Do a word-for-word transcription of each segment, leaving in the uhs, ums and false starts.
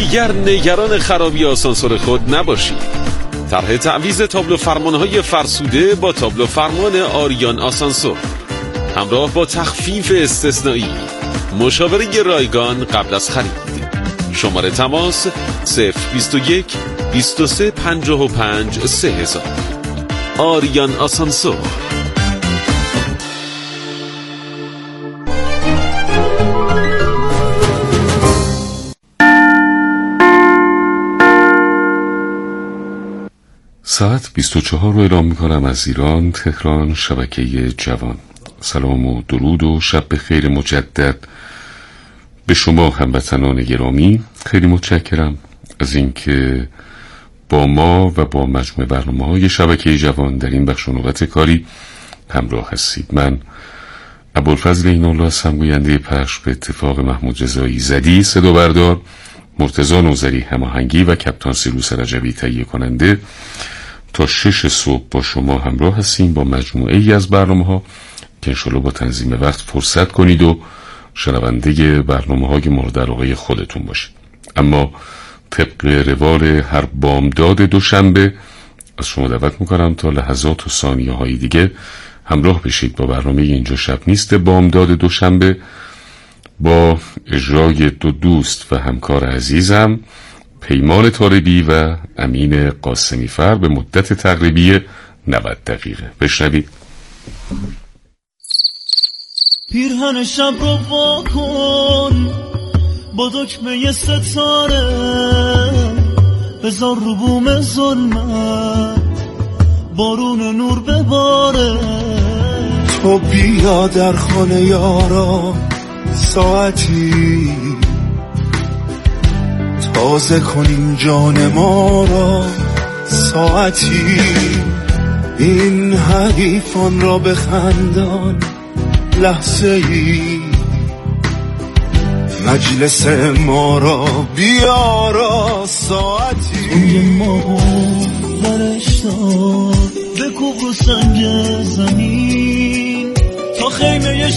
دیگر نگران خرابی آسانسور خود نباشید. طرح تعویض تابلو فرمانهای فرسوده با تابلو فرمان آریان آسانسور همراه با تخفیف استثنایی، مشاوره رایگان قبل از خرید. شماره تماس صفر بیست و یک بیست و سه پنجاه و پنج سه هزار. آریان آسانسور. ساعت بیست و چهار رو اعلام میکنم از ایران، تهران، شبکه جوان. سلام و درود و شب بخیر مجدد به شما هموطنان گرامی. خیلی متشکرم از اینکه با ما و با مجموع برنامه‌های شبکه جوان در این بخش و نوبت کاری همراه هستید. من ابوالفضل اینالله هستم، گوینده پخش. به اتفاق محمود رضایی زدی صدا بردار، مرتضی نوذری هماهنگی و کپتان سیروس رجبی تهیه کننده، تا شش صبح با شما همراه هستیم با مجموعه ای از برنامه‌ها که انشالله با تنظیم وقت فرصت کنید و شنونده برنامه‌های مورد علاقه خودتون باشید. اما طبق روال هر بامداد دوشنبه از شما دعوت میکنم تا لحظات و ثانیه های دیگه همراه بشید با برنامه اینجا شب نیست بامداد دوشنبه با اجرای دو دوست و همکار عزیزم پیمان طالبی و امین قاسمی فر به مدت تقریبی نود دقیقه. بشنوید. پیرهن شب رو واکن با دکمه ستاره، بذار رو بوم ظلمت بارون نور بباره. تو بیا در خانه یارا ساعتی تازه کنیم جان ما را، ساعتی این حریفان را بخندان، لحظه ای مجلس ما را بیارا، ساعتی توی ما برشتاد بکوب رو سنگ زمین تا خیمه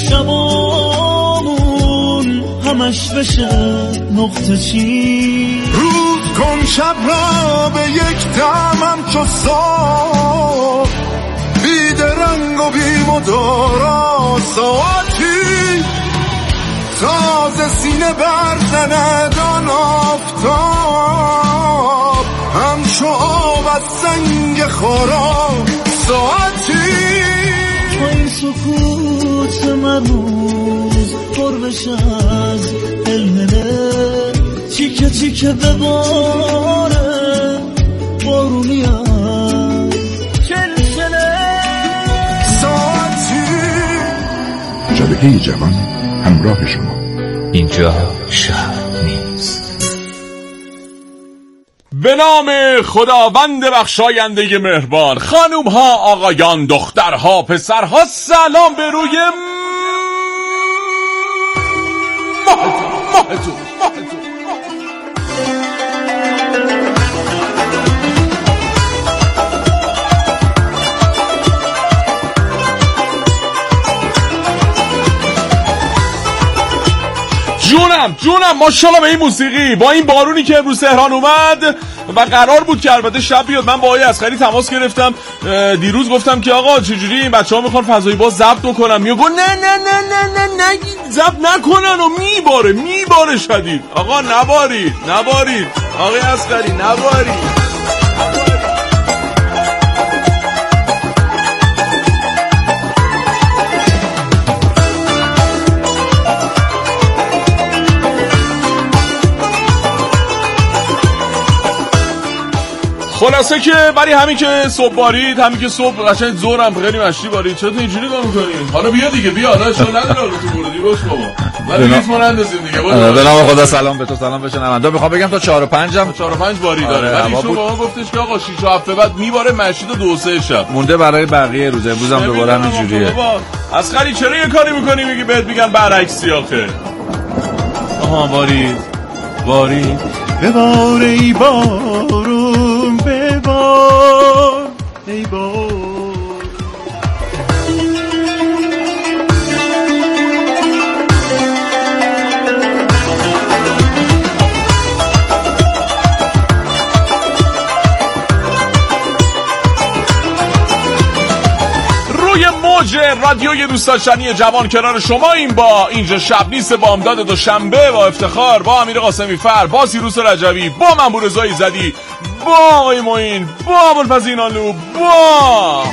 شبامون همش بشه نقطه چین. روز کن شب را به یک دمم چو صبح، بید رنگ و بی مدارا، ساعتی تازه سینه برزند آن آفتاب، همچو آب از سنگ خارا، ساعتی تو این سکوت مرموز پر بشه از علمه، چیکه چیکه بباره بارونی از چلچله، ساعتی. شبکه جوان همراه شما. اینجا شهر نیست. به نام خداوند بخشاینده مهربان. خانوم ها، آقایان، دخترها، پسرها، سلام به روی ماهتون ماهتون ماهتون. جونم جونم ماشاءالله به این موسیقی، با این بارونی که امروز تهران اومد و قرار بود که البته شب بیاد. من با آقای اصغری تماس گرفتم دیروز، گفتم که آقا چجوری این بچه‌ها میخوان فضایی باز ضبط بکنن، میگه نه نه نه نه نه نه ضبط نکنن و میباره میباره شدید. آقا نبارید نبارید آقای اصغری نبارید. خلاصه که برای همین که صبح بارید، همین که صبح قشنگ ظهرم خیلی مشتی بارید، چطور اینجوری کار می‌کنی؟ حالا بیا دیگه، بیا حالا چون نداره رو تو ورودی باش بابا. ولی ریتم نندازیم دیگه. به نام خدا سلام به تو، سلام بشه نمندا. میخوام بگم تا چهار و پنج هم چهار و پنج باری داره. ولی ایشون با ما گفتش که آقا شش و هفت بعد میباره مشید و دو سه شب. مونده برای بقیه روز. امروز هم دوباره همینجوریه. اصغری چرا یه کاری می‌کنی میگی بهت میگن برعکسی آخه؟ آها بارید. بارید. ببار ای بارون ببار ای بار. رادیوی دوست داشتنی جوان کنار شما این با اینجا شب نیست بامداد دوشنبه با افتخار با امیر قاسمی فر با سیروس رجبی با منبور رضایی زدی با آقای معین با ابوالفضل اینانلو با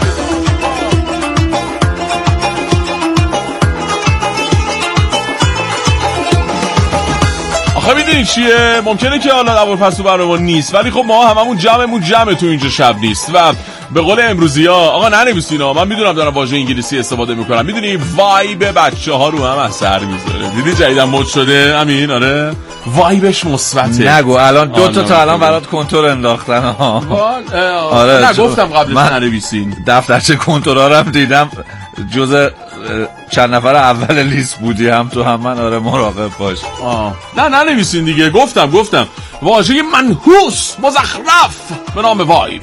آخه میدونی چیه؟ ممکنه که حالا ابوالفضل تو برنامه نیست ولی خب ما هممون جمعمون جمع تو اینجا شب نیست و به قول امروزی ها آقا ننویسینا من میدونم دارم واژه انگلیسی استفاده میکنم میدونی وایب بچه ها رو هم از سر میذاره دیدی جدیدن مد شده امین آره وایبش مثبته نگو الان دو تا تا الان برات کنتور انداختن ها آره نگفتم قبلش ننویسین دفترچه کنتورا رو هم دیدم جز چند نفر اول لیست بودی هم تو هم من آره مراقب باش آه. نه ننویسین دیگه گفتم گفتم واژه منحوس مزخرف به نام وایب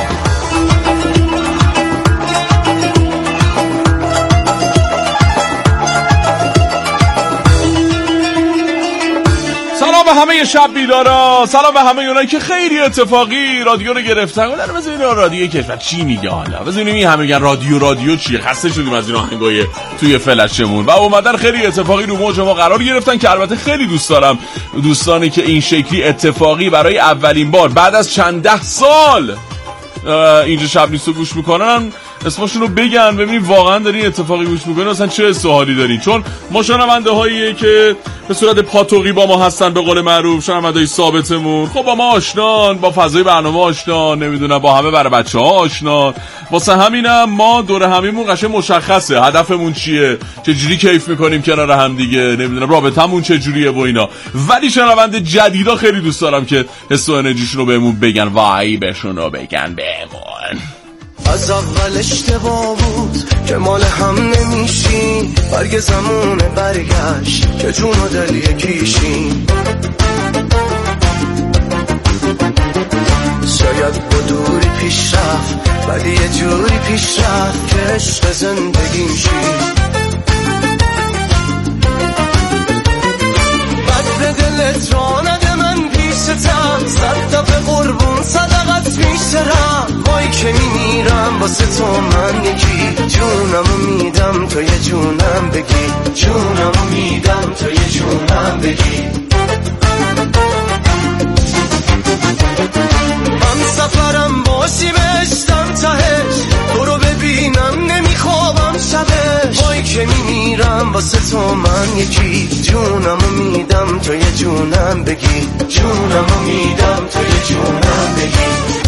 سلام به همه شب بیدارا سلام به همه اونایی که خیلی اتفاقی رادیو رو گرفتن گفتن بزنین رادیو کشور چی میگه حالا بزنین این همه میگن رادیو رادیو چیه خسته شدیم از این آهنگای توی فلشمون و اومدن خیلی اتفاقی رو موج ما قرار گرفتن که البته خیلی دوست دارم دوستانی که این شکلی اتفاقی برای اولین بار بعد از چند ده سال اینجا شب نیستو گوش میکنن اسمشون رو بگن ببینیم واقعا دارین اتفاقی گوش میکنین اصلا چه استحالی دارین چون ما شنونده هاییه که به صورت پاتوقی با ما هستن به قول معروف شنونده های ثابتمون خب با ما آشنان با فضای برنامه آشنان نمیدونم با همه برای بچه ها آشنان واسه همینم ما دور همیمون قشنگ مشخصه هدفمون چیه چجوری کیف میکنیم کنار هم دیگه نمیدونم رابطمون چجوریه و اینا ولی شنونده جدیدا خیلی دوست دارم که حس و انرژیشون رو بهمون بگن وایبشون رو بگن بهمون از اول اشتباه بود که مال هم نمیشیم برگ زمونه برگشت که جون و دل یکیشیم شاید با دوری پیش رفت ولی یه جوری پیش رفت که عشق زندگیم شیم بد به دلت را نده من پیشتم صد دفعه قربون صدقت میشترم وای که میمیرم واسه تو من یکی جونمو میدم تو یه جونم بگی جونمو میدم تو یه جونم بگی من سفرم باشی بشتم تهش تو رو ببینم نمیخوابم شبش وای که میمیرم واسه تو من یکی جونمو میدم تو یه جونم بگی جونمو میدم تو یه جونم بگی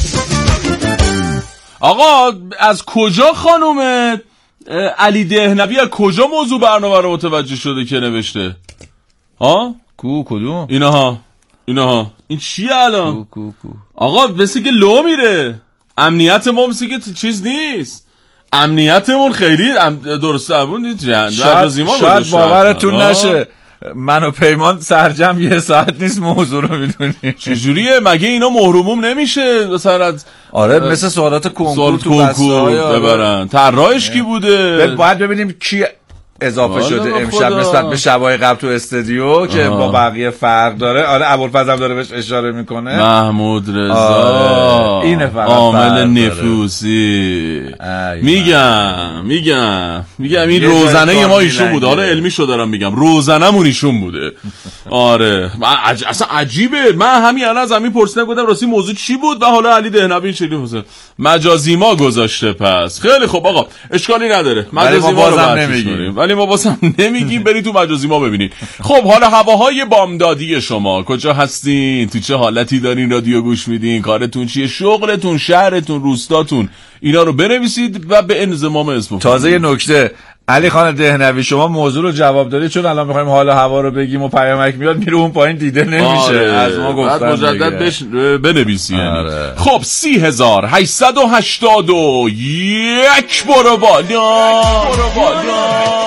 آقا از کجا خانوم علی دهنوی از کجا موضوع برنامه رو متوجه شده که نوشته ها کو کدوم اینها اینها این چیه الان کو کو کو آقا مثل که لو میره امنیت ما مثل که چیز نیست امنیتمون خیلی درست ابون نیست شاید, شاید باورتون نشه من و پیمان سرجم یه ساعت نیست موضوع رو میدونی چجوریه مگه اینا محروموم نمیشه مثلا از آره مثل سوالات کنکور تو کنکور ببرن طراحش کی بوده باید ببینیم کی اضافه شده امشب نسبت به شبای قبل تو استودیو که آه. با بقیه فرق داره آره ابوالفضل هم داره بهش اشاره میکنه محمود رضا آره. اینه فقط عامل نفوسی میگم میگم میگم این روزنه ما ایشون بوده حالا علمی شو دارم میگم روزنمون ایشون بوده آره عج... اصلا عجیبه من همین الان از همین پرسیدم گفتم راستی موضوع چی بود و حالا علی دهنوی چلی حسین مجازی ما گذاشته پس خیلی خب آقا اشکالی نداره مجازی ما رو نمیگیم ولی ما واسم نمیگیم برید تو مجازی ما ببینید خب حالا هواهای بامدادی شما کجا هستین تو چه حالتی دارین رادیو گوش میدین کارتون چیه شغلتون شهرتون روستاتون اینا رو بنویسید و به انضمام اسم تازه یه نکته علی خان دهنوی شما موضوع رو جواب دادید چون الان میخوایم حالا هوا رو بگیم و پیامک میاد میره اون پایین دیده نمیشه آره. از ما گفتن مجدد بش... بنویسی آره. خب سی هزار هشتصد و هشتاد و یک برو بالا برو بالا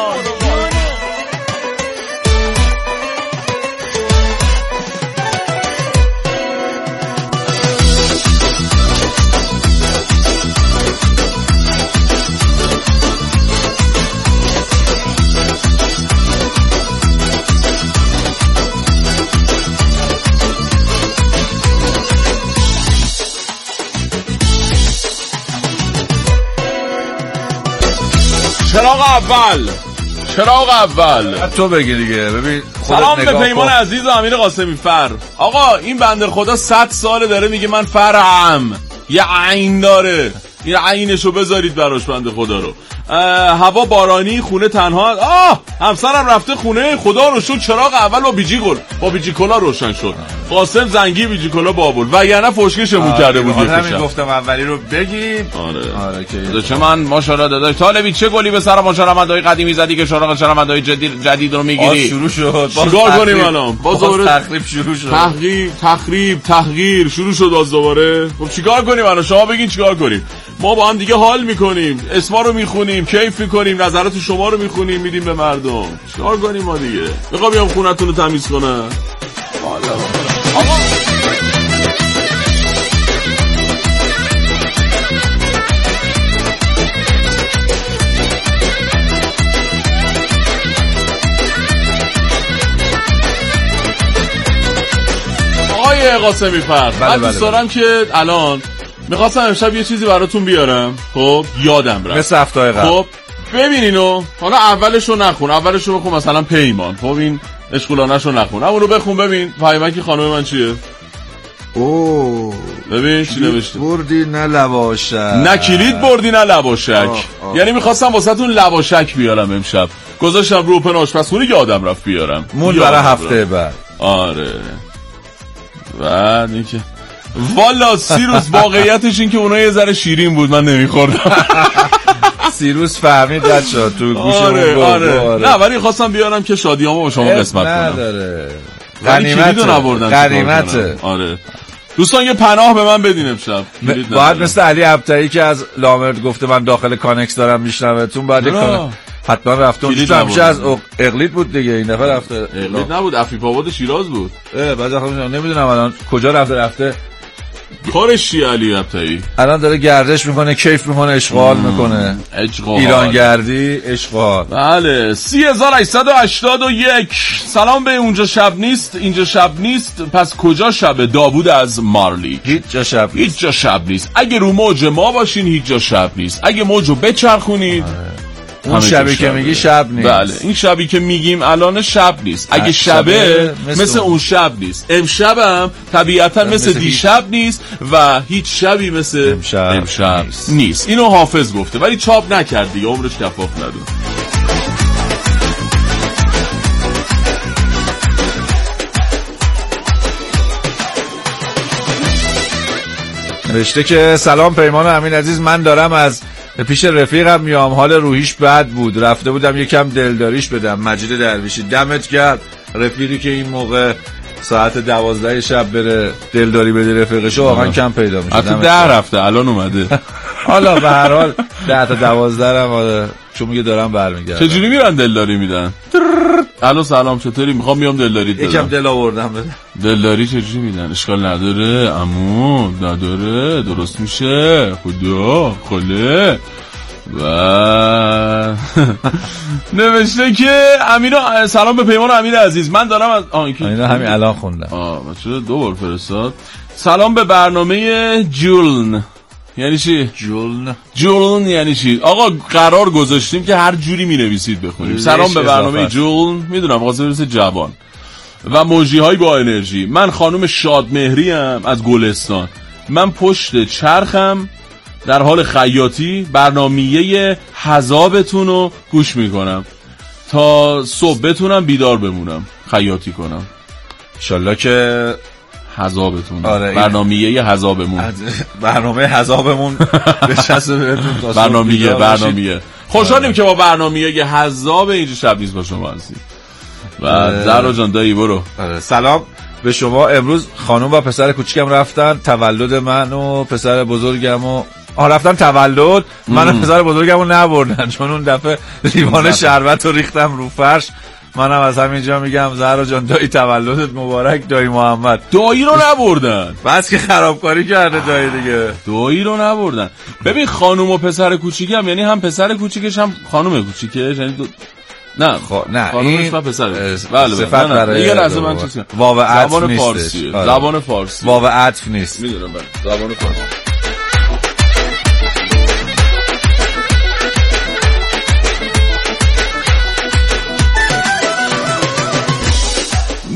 چراغ اول چراغ اول تو بگی دیگه. ببین سلام به پیمان عزیز و امیر قاسمی فر. آقا این بنده خدا صد ساله داره میگه من فرم، یه عین داره، این عینشو بذارید براش بنده خدا رو. هوا بارانی، خونه تنها. آه همسرم رفته خونه، خدا رو شد چراغ اول با بیجی گل با بیجی کلا روشن شد. قاسم زنگی بیجی کلا بابول وگرنه فوشکشمون کرده بود. همین گفتم اولی رو بگیم. آره آره که چه من ماشاءالله داداش طالبی چه گلی به سر ماشاءالله قدیمی زدی که چراغ شرمندای جدید جدید رو میگیری. شروع شد. چیکار کنیم الان؟ باز دوباره تخریب شروع شد. تخریب تخریب تغییر شروع شد باز دوباره. خب چیکار کنیم الان؟ شما بگین چیکار کنیم؟ ما با هم دیگه حال میکنیم، اسما رو میخونیم، کیف میکنیم، نظرات شما رو میخونیم، میدیم به مردم. چیکار کنیم ما دیگه؟ میخوام بیام خونتون رو تمیز کنم. حالا آقا آقای قاسمی فرد من دوست دارم که الان میخواستم امشب یه چیزی براتون بیارم. خب یادم رفت مثل هفته‌های قبل. خب ببینینو حالا اولشو نخون، اولشو بخون مثلا پیمان. خب این اشغولانشو نخون، اما رو بخون ببین پیمکی خانم من چیه. اوه ببین چی نوشته. بردی نه لواشک، نه کلید بردی نه لواشک. یعنی میخواستم واسهتون لواشک بیارم امشب، گذاشتم رو اوپن آشپزخونه یادم رفت بیارم. مون برای هفته بعد. آره بعد اینکه والا سیروس واقعیتش این که اونها یه ذره شیرین بود من نمیخوردم. سیروس فهمید رد شد تو گوشمون. آره آره. آره نه ولی خواستم بیارم که شادیامو با شما قسمت کنم. نداره غنیمته غنیمته. آره دوستان یه پناه به من بدین امشب. باید مثل علی ابطحی که از لامرد گفته من داخل کانکس دارم میشنوتون بعد کانکس حتما رفته اون همیشه از اقلیت بود دیگه. این دفعه رفته اقلیت نبود، عفیف آباد شیراز بود. اه بعد خودم نمیدونم الان کجا رفته. رفته کارش چیه علی ابطحی؟ الان داره گردش میکنه، کیف میکنه، اشغال میکنه. ایران گردی اشغال. بله سی هزار و هشتصد و هشتاد و یک. سلام به اونجا شب نیست اینجا شب نیست پس کجا شبه؟ داوود از مارلی. هیچ جا شب نیست. هیچ جا شب نیست. اگه رو موج ما باشین هیچ جا شب نیست. اگه موجو بچرخونید اون شبی که میگی شب نیست. بله این شبی که میگیم الان شب نیست. اگه شبه مثل, مثل اون شب نیست. امشبم طبیعتا مثل, مثل دیشب نیست و هیچ شبی مثل امشب, امشب نیست. نیست. اینو حافظ گفته ولی چاپ نکرد دیگه، عمرش کفاف نداره. نوشته که سلام پیمان امین عزیز، من دارم از پیش رفیقم میام، حال روحیش بد بود، رفته بودم یکم دلداریش بدم. مجید درویشی. دمت گرم. رفیقی که این موقع ساعت دوازده شب بره دلداری بده رفیقشو واقعا کم پیدا میشه. حتی ده رفته الان اومده. حالا به هر حال ده تا دوازده هم آره چون میگه دارم برمیگردم. چجوری میرن دلداری میدن؟ الو سلام چطوری؟ میخوام بیام دلداری بدم. یکم دل آوردم بده. دلداری چجوری میدن؟ اشکال نداره عمو، نداره، درست میشه. خدا خله. و نوشته که امینا سلام به پیمان امیر عزیز، من دارم از آ اینا همین الان خوندم. آ چرا دو بار فرستاد؟ سلام به برنامه جولن. یعنی چی؟ جولن. جولن یعنی چی؟ آقا قرار گذاشتیم که هر جوری می نویسید بخونیم. سلام به برنامه جولن. میدونم واسه برسه جوان و موجی های با انرژی. من خانم شادمهری ام از گلستان. من پشت چرخم در حال خیاطی برنامه‌ی حذابتون رو گوش میکنم تا صبح بتونم بیدار بمونم خیاطی کنم. انشالله که حذابتون. آره برنامه‌ی حذابمون. برنامه حذابمون بچسبه بهتون. برنامه‌ی برنامه‌ی خوشحالیم که با برنامه‌ی حذاب اینجا شب نیست با شما هستیم. و زهرا جان دایی برو. سلام به شما. امروز خانم و پسر کوچیکم رفتن تولد من و پسر بزرگم و آه رفتن تولد من و پسر بزرگم رو نبردن چون اون دفعه لیوان شربت رو ریختم رو فرش. منم از همینجا میگم زهرا جان دایی تولدت مبارک دایی محمد. دایی رو نبردن بس که خرابکاری کرده دایی دیگه. دایی رو نبردن. ببین خانم و پسر کوچیکم یعنی هم پسر کوچیکش هم خانم کوچیکش یعنی دو... نه خب نه این پسرش. بله صفت برای یه لحظه من چیز واو عطف زبان فارسی. زبان فارسی. واو عطف نیست. میدونم بله زبان فارسی.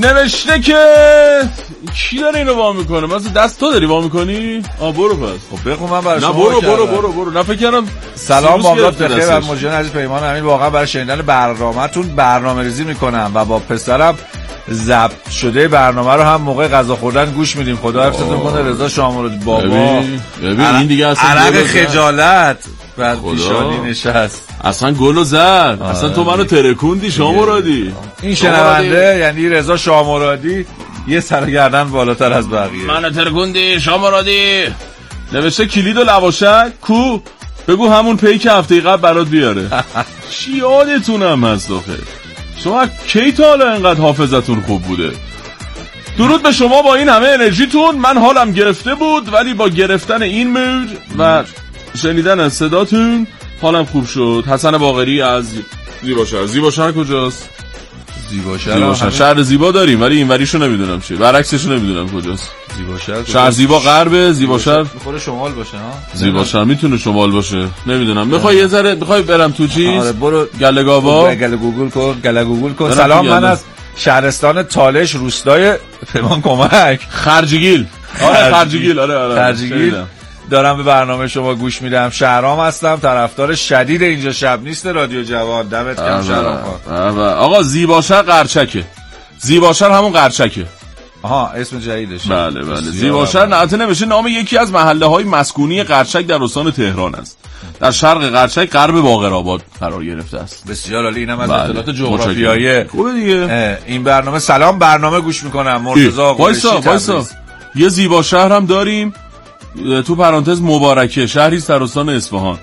نوشته که کی داره اینو وام میکنه؟ مثلا دست تو داری وام میکنی؟ آ برو پس. خب بخون من برای نه شما. برو برو برو برو نه فکر کردم. سلام ماملات بخیر و مجان عزیز پیمان امین. واقعا برای شنیدن برنامه‌تون برنامه‌ریزی میکنم و با پسرم ضبط شده برنامه رو هم موقع غذا خوردن گوش میدیم. خدا حفظتون کنه. رضا شامرادی بابا. ببین ببین این دیگه اصلا عرق خجالت بعد پیشانی نشست. اصلا گلو زد. اصلا تو منو ترکوندی شامرادی. این شنونده یعنی رضا شامرادی یه سرگردن بالاتر از بقیه. منو ترکوندی شامرادی. نوشته کلید و لواشک کو؟ بگو همون پیک هفته قبل برات بیاره. چی یادتونم هست آخه؟ شما کی تا حالا اینقدر حافظتون خوب بوده؟ درود به شما با این همه انرژیتون. من حالم گرفته بود ولی با گرفتن این مود و شنیدن صداتون حالم خوب شد. حسن باقری از زیباشهر. زیباشهر کجاست؟ زیباشهر زیباشهر شهر زیبا داریم ولی این وریشو نمیدونم چیه. برعکسشو نمیدونم کجاست. زیباشهر شهر زیبا غرب. زیباشهر میخوره شمال باشه ها. زیباشهر میتونه شمال باشه. نمیدونم. میخوای یه ذره میخوای برم تو چیز؟ آره برو گله گاوا. گله گوگل کن. گله گوگل کن. سلام من از شهرستان تالش روستای پیمان کمک خرجگیل. آره خرجگیل. آره آره خرجگیل دارم به برنامه شما گوش میدم. شهرام هستم. طرفدار شدید اینجا شب نیست رادیو جوان. دمت گرم شهرام خان. آقا زیباشهر قرچکه. زیباشهر همون قرچکه. آها اسم جدیدشه. بله بله. زیباشهر نعته نمیشه نام یکی از محله های مسکونی قرچک در استان تهران است. در شرق قرچک غرب باقرآباد قرار گرفته است. بسیار عالی. اینم از بله. اطلاعات جغرافیایی خوبه دیگه. این برنامه سلام برنامه گوش میکنم. مرتضی وایسا وایسا یه زیباشهر هم داریم تو پرانتز مبارکه شهری در استان اصفهان.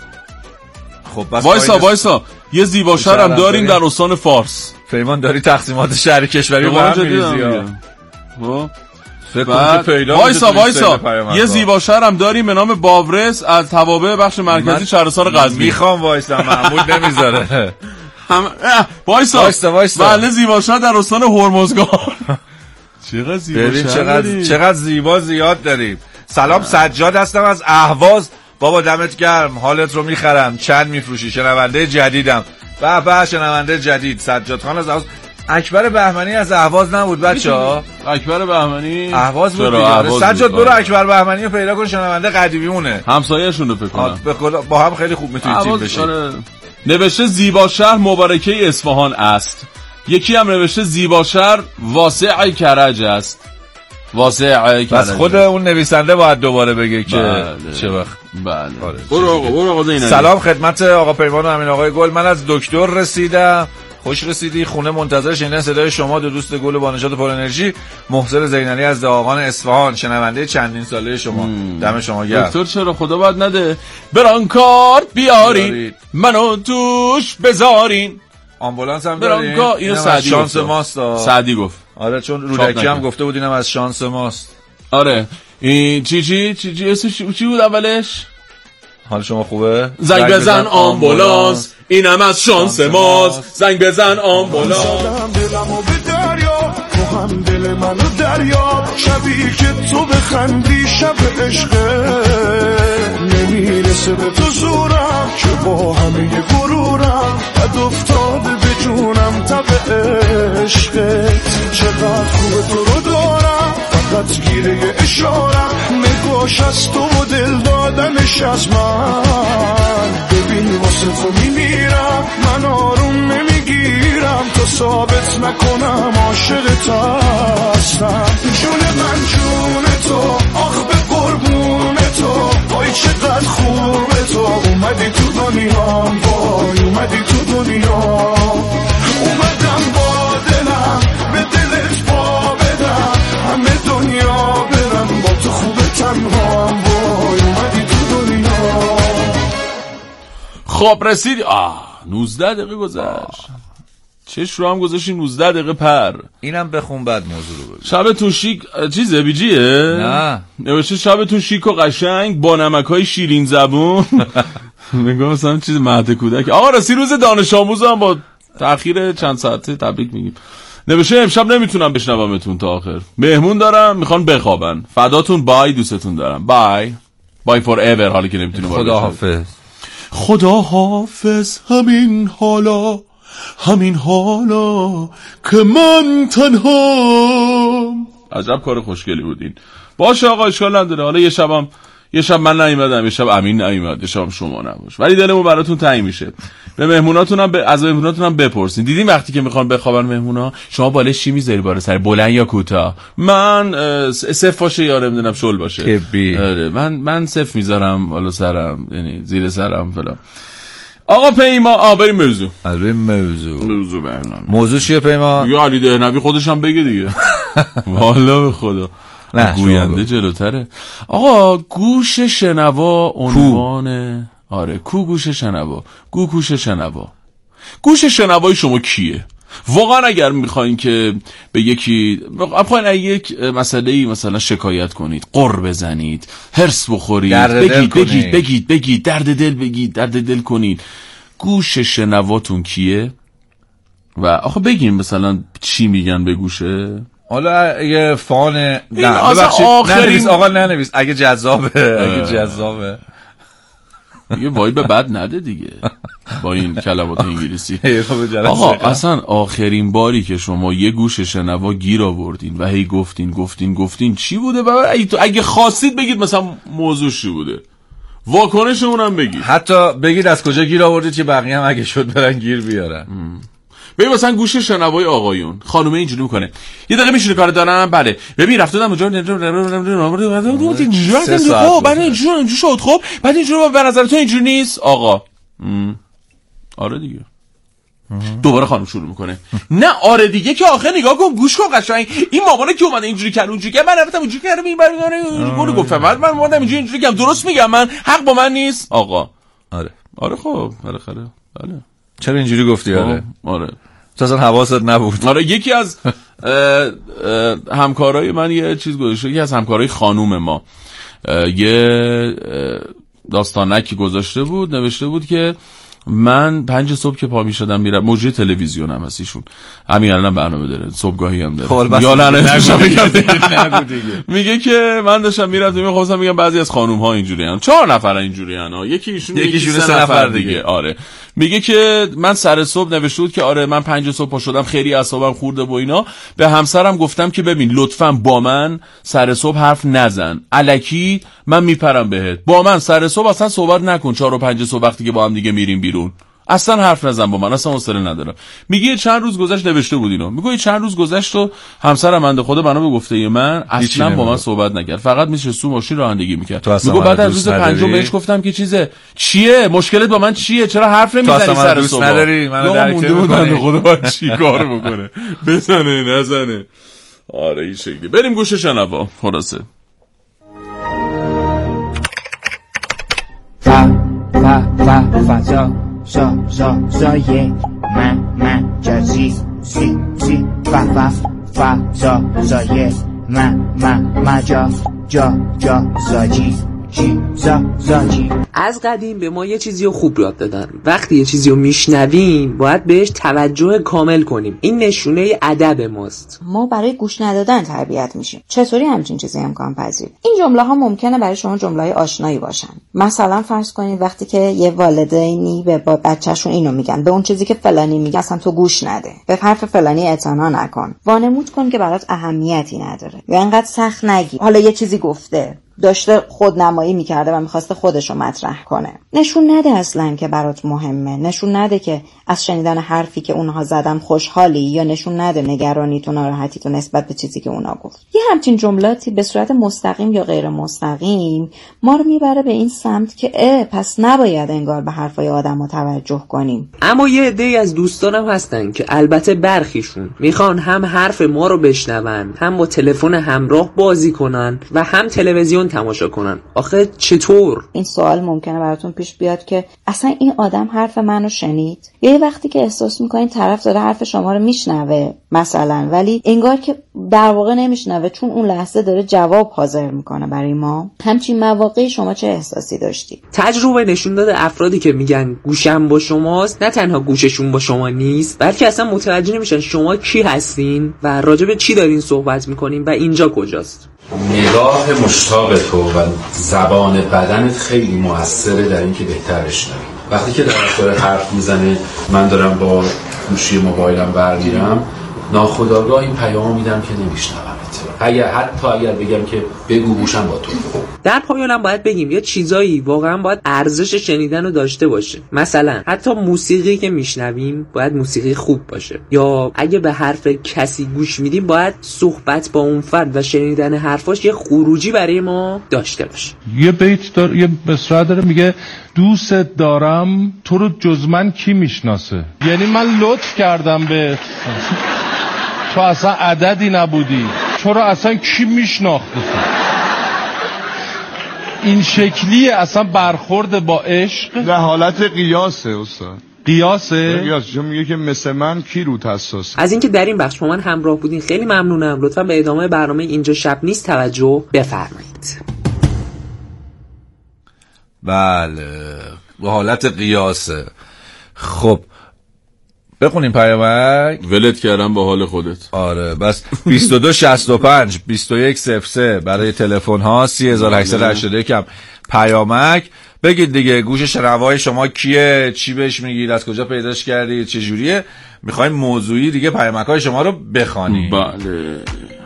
خب بس وایسا وایسا یه زیباشهر هم داریم در استان فارس. پیمان داری تقسیمات شهری کشوری با هم می‌ریزی. فکر کنم که پیدا وایسا وایسا یه زیباشهر هم داریم به نام باورس از توابع بخش مرکزی شهرستان غزنی. میخوام وایسا محمود نمیذاره. هم وایسا وایسا وایسا بله زیباشهر در استان هرمزگان. چقدر زیبا ببین چقدر چقدر زیبا زیاد داریم. سلام سجاد هستم از اهواز. بابا دمت گرم حالت رو میخرم. چند میفروشی؟ شنونده جدیدم. به به شنونده جدید سجاد خان از اهواز. اکبر بهمنی از اهواز نبود بچه‌ها؟ اکبر بهمنی اهواز بود دیگه. سجاد برو اکبر بهمنی رو پیدا کن. شنونده قدیمیونه. همسایه‌شون رو فکر کنم. به خدا با هم خیلی خوب میتونید تیم بشید. نوشته زیباشهر مبارکه اصفهان است. یکی هم نوشته زیباشهر واسع کرج است. واسع کرج. بس خود اون نویسنده باید دوباره بگه که بله. چه وقت. بله. برو آقا برو آقا زینایی. سلام خدمت آقا پیمان و امین آقای گل. من از دکتر رسیدم. خوش رسیدی خونه منتظر شنیدن صدای شما. دو دوست گل با نشاط پر انرژی. محسن زینالی از دهقان اصفهان شنونده چندین ساله شما. دم شما گرم. دکتر چرا خدا باید نده برانکارد بیارین منو توش بذارین. آمبولانس هم داریم. اینو سعدی شانس ماست. سعدی گفت. آره چون رودکی هم گفته بود اینم از شانس ماست. آره این چی چی چی چی اسمش چی بود اولش؟ حال شما خوبه؟ زنگ بزن آمبولانس اینم از شانس ماست. زنگ بزن آمبولانس. دلمو به دریا تو هم دل منو دریا. شبی که تو بخندی شب عشقه نمیرسه به تو زورم که با همه غرورم بد افتاده به جونم تب عشقت. چقدر خوبه تو رو دارم فقط گیره اشارم. نگاش از تو و دل دادنش از من. ببین واسه تو میمیرم من آروم نمیگیرم تا ثابت نکنم عاشقت هستم. جون من جون تو آخ به قربون تو. وای چقدر خوبه تو اومدی تو دنیا. وای اومدی تو دنیا. اومدم با دلم به دلت پا بدم. همه دنیا برم با تو خوبه تنها. وای اومدی تو دنیا. خب رسیدی. آه نوزده دقیقه گذشت. چش رو هم گذاشتیم نوزده دقیقه پر. اینم بخون بعد موضوع رو بگو. شبتون شیک چیزه بیجیه؟ نه نوشته شبتون شیک و قشنگ با نمک‌های شیرین زبون. میگم مثلا چیز مهد کودک. آقا رسی روز دانش آموز هم با تأخیر چند ساعته تبریک میگیم. نوشته امشب نمیتونم بشنومتون تا آخر. مهمون دارم میخوان بخوابن. فداتون بای دوستتون دارم. بای. بای فور ایور حالی که نمیتونم. خدا حافظ. خدا حافظ همین حالا همین حالا که من تنهام. عجب کار خوشگلی بودین. باشه آقا اشکال نداره. حالا یه شبم یه شب من نیومدم، یه شب امین نیومد، یه شب شما نباش، ولی دلمون براتون تنگ میشه. به مهموناتون هم ب... از مهموناتون هم بپرسین. دیدین وقتی که میخوان بخوابن مهمونا شما بالش چی میذاری بالا سر، بلند یا کوتاه؟ من صف باشه یا نمیدونم شل باشه. آره من من صف میذارم بالا سرم، یعنی زیر سرم فلان. آقا پیما آ بریم موضوع. بریم موضوع. موضوع برنامه. موضوع چیه پیما؟ یا علی دهنوی خودش هم بگه دیگه. والا به خدا. نه گوینده جلوتره. آقا گوش شنوا عنوان آره کو گوش شنوا گو گوش شنوا گوش شنوای شما کیه؟ واقعا اگر میخواین که به یکی بخواین یک مسئله‌ای مثلا شکایت کنید، قر بزنید، هرس بخورید، بگید بگید بگید بگید درد دل بگید درد دل کنید، گوش شنواتون کیه؟ و آخه بگیم مثلا چی میگن به گوشه؟ حالا اگه فان نه ببخشید ننویس آقا ننویس اگه جذابه اگه جذابه یه وایب بد نده دیگه با این کلمات انگلیسی. آقا اصلا آخرین باری که شما یه گوش شنوا گیر آوردین و هی گفتین گفتین گفتین چی بوده؟ اگه خواستید بگید مثلا موضوع چی بوده، واکنشمون هم بگید، حتی بگید از کجا گیر آوردید که بقیه هم اگه شد برن گیر بیارن. ببین مثلا گوش شنوای آقایون خانومه اینجوری میکنه یه دقیقه میشینه کار دارم بله ببین رفته بودم اونجا خب بعد اینجوری اینجوری شد خب بعد اینجوری به نظر تو اینجوری نیست آقا؟ آره دیگه. دوباره خانم شروع میکنه نه آره دیگه که آخه نگاه کن گوش کن قشنگ این مامانه که اومده اینجوری کرد اونجوری کرد من رفتم اونجوری کردم این برای گفتم من من اومدم اینجوری اینجوری کردم درست میگم من حق با من نیست آقا؟ آره آره خب بالاخره بله. چرا اینجوری گفتی؟ آره آره تو اصلا حواست نبود. آره یکی از همکارای من یه چیز گذاشته، یکی از همکارای خانوم ما یه داستانکی گذاشته بود، نوشته بود که من پنج صبح که پا می شدم میرم، مجری تلویزیون هم هست ایشون، همین الان برنامه داره، صبحگاهی هم داره یا نه میگه که من داشتم میرفتم میخواستم میگم بعضی از خانوم ها اینجوری ان، چهار نفر اینجوری ان، یکی ایشون یکی سه نفر دیگه. آره میگه که من سر صبح نوشته بود که آره من پنج صبح پا شدم خیلی اعصابم خورده و اینا، به همسرم گفتم که ببین لطفاً با من سر صبح حرف نزن، الکی من میپرم بهت، با من سر صبح اصلا صحبت نکن، چهار و پنج صبح وقتی که با هم دیگه میریم بیرون اصلا حرف نزن با من، اصلا حوصله ندارم. میگه چند روز گذشت نوشته بود اینو، میگه چند روز گذشت و همسرم بنده خدا بنا به گفته من اصلا با من صحبت نکرد، فقط میشه سو ماشین رانندگی میکرد. میگه بعد از روز پنجم بهش گفتم که چیزه چیه مشکلت با من چیه، چرا حرف نمیزنی سر صبح؟ نداری منو درک نمی‌کنی بنده خدا باید چیکار بکنه، بزنه نزنه؟ آره این شکلی. بریم گوش شنوا. خلاصه فا فا فضا زا زا زایه من من جازی سی سی فا فا فا زا زایه من من مجا جا جا زاجی جی زا زاجی. از قدیم به ما یه چیزی رو خوب یاد دادن، وقتی یه چیزی رو میشنویم باید بهش توجه کامل کنیم، این نشونه ادب ماست. ما برای گوش ندادن تربیت میشیم. چطوری همچین چیزی امکان پذیر؟ این جمله ها ممکنه برای شما جمله های آشنایی باشن. مثلا فرض کنید وقتی که یه والدینی به بچه‌شون اینو میگن، به اون چیزی که فلانی میگه اصلا تو گوش نده، به حرف فلانی اعتنا نکن، وانمود کن که برات اهمیتی نداره، یا انقدر سخت نگیر. حالا یه چیزی گفته، داشته خودنمایی میکرده و میخواسته خودشو مطرح کنه، نشون نده اصلا که برات مهمه، نشون نده که از شنیدن حرفی که اونها زدن خوشحالی، یا نشون نده نگرانی تو ناراحتی تو نسبت به چیزی که اونا گفت. یه همچین جملاتی به صورت مستقیم یا غیر مستقیم ما رو میبره به این سمت که اه پس نباید انگار به حرفای آدمو توجه کنیم. اما یه عده‌ای از دوستانم هستن که البته برخیشون میخوان هم حرف ما رو بشنون، هم با تلفن همراه بازی کنن و هم تلویزیون تماشا کنن. آخه چطور؟ این سوال ممکنه براتون پیش بیاد که اصلا این آدم حرف منو شنید؟ یه وقتی که احساس میکنین طرف داره حرف شما رو میشنوه مثلا، ولی انگار که در واقع نمیشنوه چون اون لحظه داره جواب حاضر میکنه برای ما. همچین مواقعی شما چه احساسی داشتی؟ تجربه نشون داده افرادی که میگن گوشم با شماست، نه تنها گوششون با شما نیست، بلکه اصلا متوجه نمیشن شما کی هستین و راجع به چی دارین صحبت میکنین و اینجا کجاست. نگاه مشتاق تو و زبان بدنت خیلی موثره در این که بهتر بشنوی. وقتی که طرف داره حرف میزنه، من دارم با گوشی موبایلم برمیرم ناخودآگاه این پیامو میدم که نمیشنومت. اگر حتی اگر بگم که بگو گوشم با تو. در پایانم باید بگیم یه چیزایی واقعا باید ارزش شنیدن رو داشته باشه. مثلا حتی موسیقی که میشنویم باید موسیقی خوب باشه، یا اگه به حرف کسی گوش میدیم باید صحبت با اون فرد و شنیدن حرفاش یه خروجی برای ما داشته باشه. یه بیت دار، یه مصرع داره میگه دوست دارم تو رو جز من کی میشناسه. یعنی من لطف کردم به تو، اصلا عددی نبودی، تو رو اصلا کی میشناخته. این شکلیه اصلا برخورد با عشق. در حالت قیاسه استاد. قیاسه؟ قیاس چون میگه که مثل من کی رو حساس. از اینکه در این بخش با من همراه بودین خیلی ممنونم. لطفا به ادامه برنامه اینجا شب نیست توجه بفرمایید. بله به حالت قیاسه. خب بخونیم پیامک. ولت کردم با حال خودت. آره بس بیست و دو شصت و پنج بیست و یک صفر سه برای تلفن ها، سی هزار و هشتصد و هشتاد و یک هم پیامک. بگید دیگه گوش شنوای شما کیه، چی بهش میگید، از کجا پیداش کردید، چه جوریه. میخوایم موضوعی دیگه پیامک های شما رو بخوانیم. بله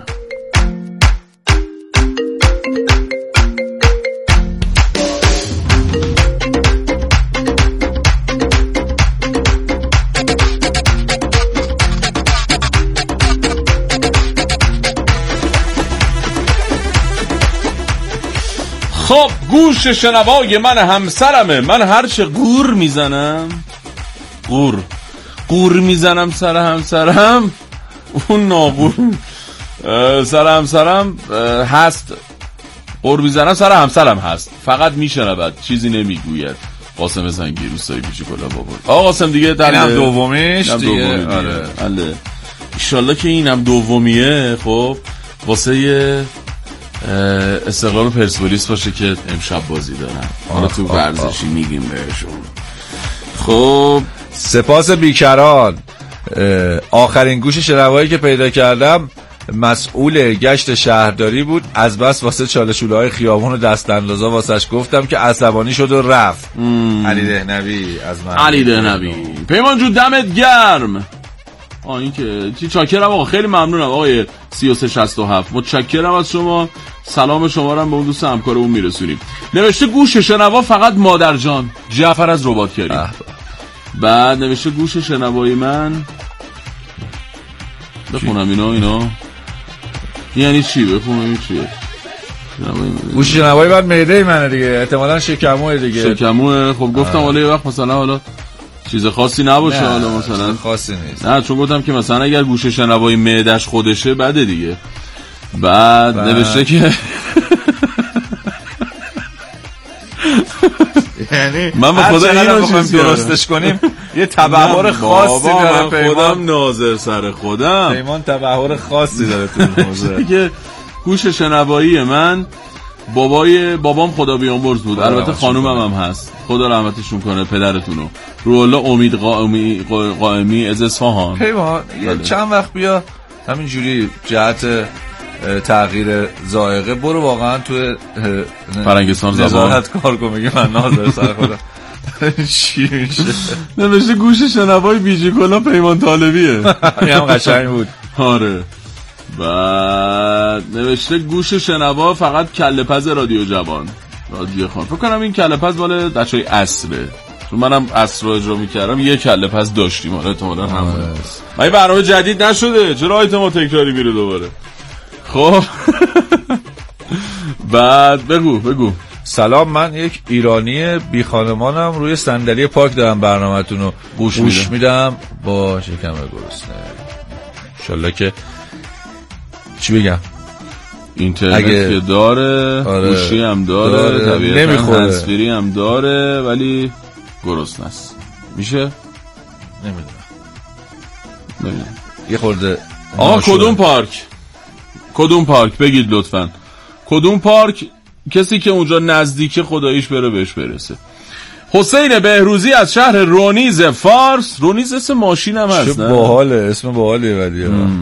خب گوش شنوای من همسرمه. من هرچه قور میزنم قور قور میزنم سر همسرم، اون ناقور سر همسرم هست. قور میزنم سر همسرم هست، فقط میشنود چیزی نمیگوید. قاسم زنگی روستایی بیچی کلا بابا. آقا قاسم دیگه اینم دومیش دیگه. آره بله انشالله که اینم دومیه. خب واسه یه استقلال پرسپولیس باشه که امشب بازی دارن. حالا تو ورزشی میگیم بهشون. خب سپاس بیکران. آخرین گوش شنوایی که پیدا کردم مسئول گشت شهرداری بود. از بس واسه چالشوله های خیابون و دست اندازا واسش گفتم که عصبانی شد و رفت. علی دهنوی از من. علی دهنوی. پیمان جون دمت گرم. آه این که چی چاکرم آقا، خیلی ممنونم آقای سی و سه شصت و هفت. متشکرم از شما. سلام شما رو هم به اون دوست همکارمون میرسونیم. نوشته گوش شنوا فقط مادر جان جعفر از رباط کریم. بعد نوشته گوش شنوای من بخونم اینا اینا یعنی چی؟ بخونم این چیه؟ گوش شنوای من معده منه دیگه، احتمالاً شکموه دیگه. شکموه. خب گفتم حالا یه وقت مثلا حالا چیز خاصی نباشه. حالا مثلا خاصی نیست. نه چون گفتم که مثلا اگر گوش شنوای معدش خودشه بده دیگه. بعد, بعد. نوشته که یعنی من به خدا اینو چیز درستش کنیم یه تبحر خاصی داره. من خودم ناظر سر خودم. پیمان تبحر خاصی داره تو موضوع که گوش شنوایی من بابای بابام خدا بیامرز بود. البته خانومم هم هست، خدا رحمتشون کنه پدرتونو. روح‌الله امید قائمی قائمی از اصفهان. پیمان یه چند وقت بیا همینجوری جهت تغییر ذائقه برو واقعا تو فرنگستان زبان نظارت کار کن. میگه من ناظر سر خودم. چی میشه؟ نوشته گوش شنوای بیجی کلا پیمان طالبیه. هم قشنگ بود. آره. بعد نوشته گوش شنوا فقط کله پز رادیو جوان. رادیو خان فکر کنم این کله پز مال بچهای عصره، چون منم عصر رو اجرا میکردم یه کله پز داشتیم. حالا احتمالاً هم من برنامه جدید نشده، چرا آیتم ما تکراری میره دوباره. خب بعد بگو بگو. سلام، من یک ایرانی بی خانمانم، روی صندلی پاک دارم برنامه‌تون رو گوش, گوش میدم با شکم گرسنه. انشالله که چی بگم، اینترنت اگه... که داره، آره... گوشی هم داره, داره. طبیعتا هندزفری هم داره ولی گرسنه است. میشه؟ نمیدونم نمیدونم یه خورده. آقا کدوم پارک؟ کدوم پارک بگید لطفاً. کدوم پارک؟ کسی که اونجا نزدیک خداییش بره بهش برسه. حسین بهروزی از شهر رونیز فارس. رونیز اسم ماشین هم هست. چه باحاله، اسم باحالیه ولی